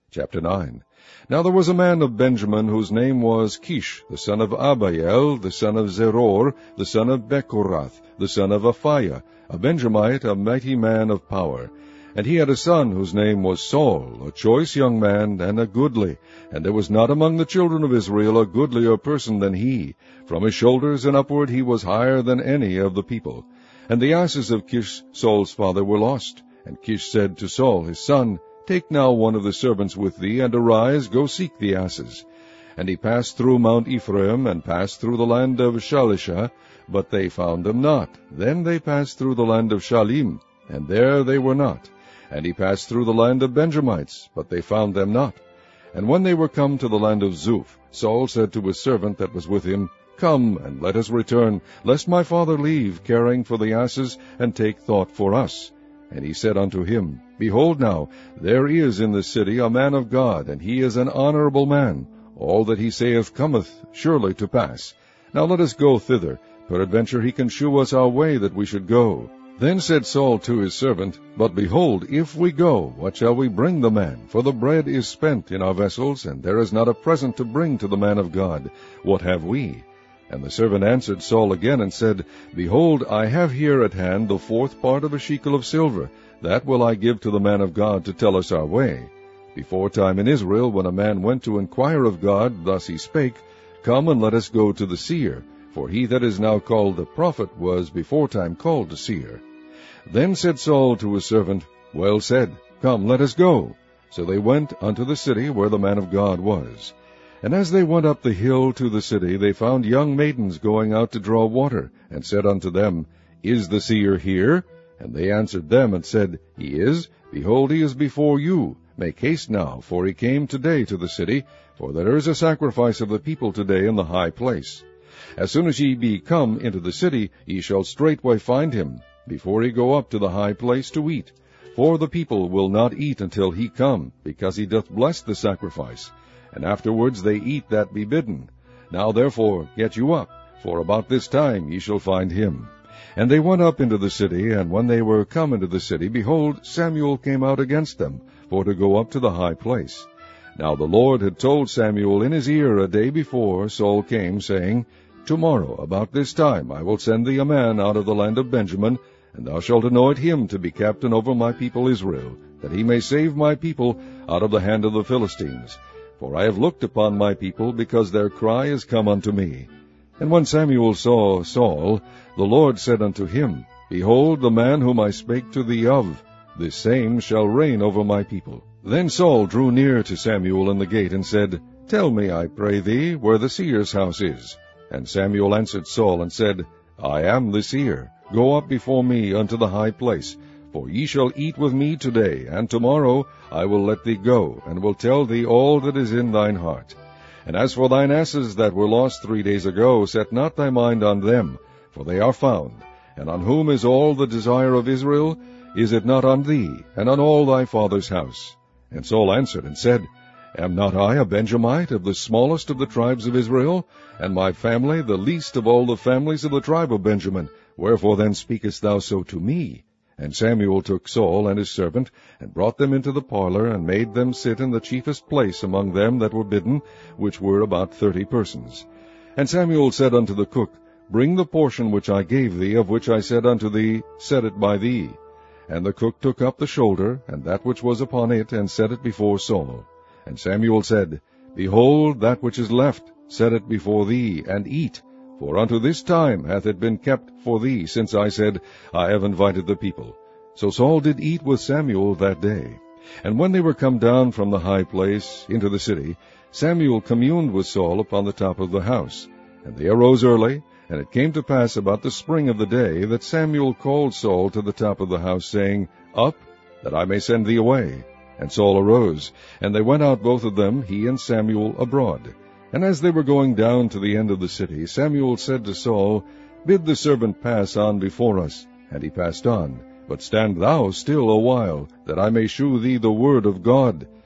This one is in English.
Chapter 9. Now there was a man of Benjamin whose name was Kish, the son of Abiel, the son of Zeror, the son of Bechorath, the son of Aphiah, a Benjamite, a mighty man of power. And he had a son whose name was Saul, a choice young man, and a goodly. And there was not among the children of Israel a goodlier person than he. From his shoulders and upward he was higher than any of the people. And the asses of Kish, Saul's father, were lost. And Kish said to Saul his son, Take now one of the servants with thee, and arise, go seek the asses. And he passed through Mount Ephraim, and passed through the land of Shalisha, but they found them not. Then they passed through the land of Shalim, and there they were not. And he passed through the land of Benjamites, but they found them not. And when they were come to the land of Zuph, Saul said to his servant that was with him, Come, and let us return, lest my father leave, caring for the asses, and take thought for us. And he said unto him, Behold now, there is in the city a man of God, and he is an honorable man. All that he saith cometh surely to pass. Now let us go thither. Peradventure he can shew us our way that we should go. Then said Saul to his servant, But behold, if we go, what shall we bring the man? For the bread is spent in our vessels, and there is not a present to bring to the man of God. What have we? And the servant answered Saul again, and said, Behold, I have here at hand the 4th part of a shekel of silver. That will I give to the man of God to tell us our way. Before time in Israel, when a man went to inquire of God, thus he spake, Come and let us go to the seer. For he that is now called the prophet was before time called the seer. Then said Saul to his servant, Well said, come, let us go. So they went unto the city where the man of God was. And as they went up the hill to the city, they found young maidens going out to draw water, and said unto them, Is the seer here? And they answered them, and said, He is. Behold, he is before you. Make haste now, for he came today to the city, for there is a sacrifice of the people today in the high place. As soon as ye be come into the city, ye shall straightway find him, before he go up to the high place to eat. For the people will not eat until he come, because he doth bless the sacrifice. And afterwards they eat that be bidden. Now therefore get you up, for about this time ye shall find him. And they went up into the city, and when they were come into the city, behold, Samuel came out against them, for to go up to the high place. Now the Lord had told Samuel in his ear a day before Saul came, saying, Tomorrow about this time I will send thee a man out of the land of Benjamin, and thou shalt anoint him to be captain over my people Israel, that he may save my people out of the hand of the Philistines. For I have looked upon my people, because their cry is come unto me. And when Samuel saw Saul, the Lord said unto him, Behold, the man whom I spake to thee of, this same shall reign over my people. Then Saul drew near to Samuel in the gate, and said, Tell me, I pray thee, where the seer's house is. And Samuel answered Saul, and said, I am the seer. Go up before me unto the high place. For ye shall eat with me today, and tomorrow I will let thee go, and will tell thee all that is in thine heart. And as for thine asses that were lost 3 days ago, set not thy mind on them, for they are found. And on whom is all the desire of Israel? Is it not on thee, and on all thy father's house? And Saul answered and said, Am not I a Benjamite of the smallest of the tribes of Israel, and my family the least of all the families of the tribe of Benjamin? Wherefore then speakest thou so to me? And Samuel took Saul and his servant, and brought them into the parlor, and made them sit in the chiefest place among them that were bidden, which were about 30 persons. And Samuel said unto the cook, Bring the portion which I gave thee, of which I said unto thee, Set it by thee. And the cook took up the shoulder, and that which was upon it, and set it before Saul. And Samuel said, Behold, that which is left, set it before thee, and eat. For unto this time hath it been kept for thee, since I said, I have invited the people. So Saul did eat with Samuel that day. And when they were come down from the high place into the city, Samuel communed with Saul upon the top of the house. And they arose early, and it came to pass about the spring of the day, that Samuel called Saul to the top of the house, saying, Up, that I may send thee away. And Saul arose, and they went out both of them, he and Samuel, abroad. And as they were going down to the end of the city, Samuel said to Saul, Bid the servant pass on before us. And he passed on. But stand thou still a while, that I may shew thee the word of God.